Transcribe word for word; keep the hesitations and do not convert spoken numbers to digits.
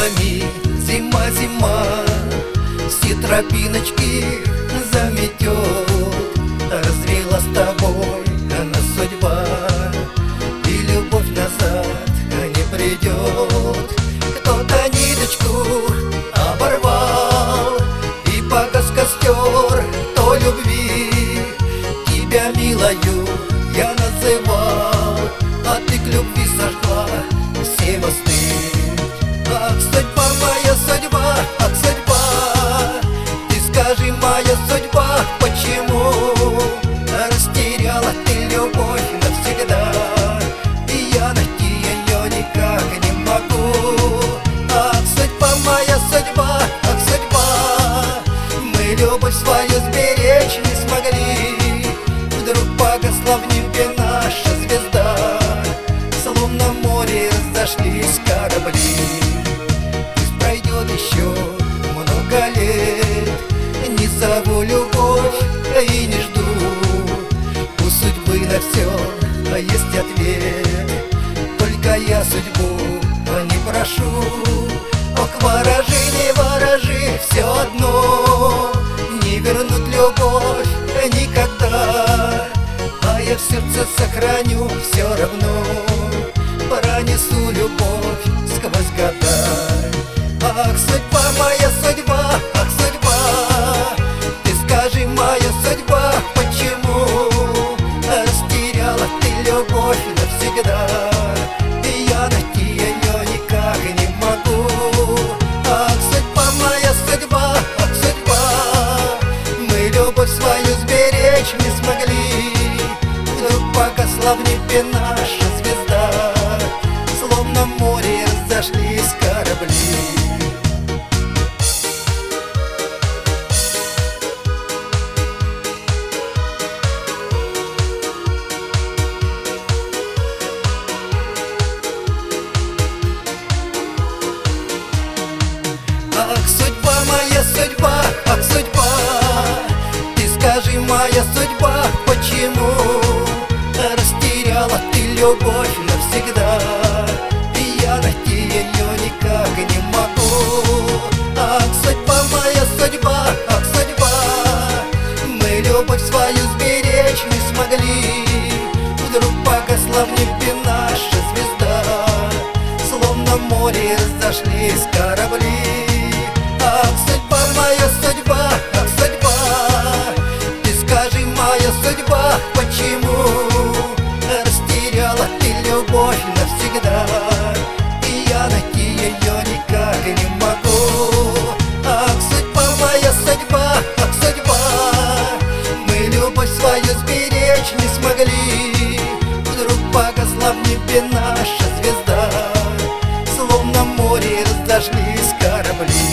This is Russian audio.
нами зима, зима, все тропиночки заметет. Развела с тобой она судьба, и любовь назад не придет. Кто-то ниточку оборвал, и погас костер той любви. Тебя, милою, я называл, а ты к любви сожгла все мосты. Ах, судьба моя, судьба, ах, судьба, ты скажи, моя судьба, почему растеряла ты любовь навсегда, и я найти ее никак не могу. Ах, судьба моя, судьба, ах, судьба, мы любовь свою сберечь не смогли. Вдруг погасла в небе наша звезда, словно в море разошлись корабли. Пусть пройдет еще много лет, не зову любовь и не жду. У судьбы на все есть ответ, только я судьбу не прошу. Ох, ворожи, не ворожи, все одно не вернуть любовь никогда, а я в сердце сохраню все равно, пронесу любовь сквозь года. Ах, судьба моя, судьба, ах, судьба, ты скажи, моя судьба, почему растеряла ты любовь навсегда, и я найти ее никак не могу. Ах, судьба моя, судьба, ах, судьба, мы любовь свою сберечь не смогли. Вдруг погасла в небе наша звезда, словно в море разошлись корабли. Ах, судьба моя, судьба, ах, судьба, ты скажи, моя судьба, почему растеряла ты любовь навсегда, и я найти ее никак не могу. Ах, судьба моя, судьба, ах, судьба, мы любовь свою сберечь не смогли. Вдруг погасла в небе наша звезда, словно в море разошлись корабли. Ах, судьба моя, судьба, ах, судьба, ты скажи, моя судьба, почему растеряла ты любовь навсегда, и я найти ее никак не могу. Ах, судьба моя, судьба, ах, судьба, мы любовь свою сберечь не смогли. Вдруг погасла в небе наша звезда, словно в море разошлись корабли.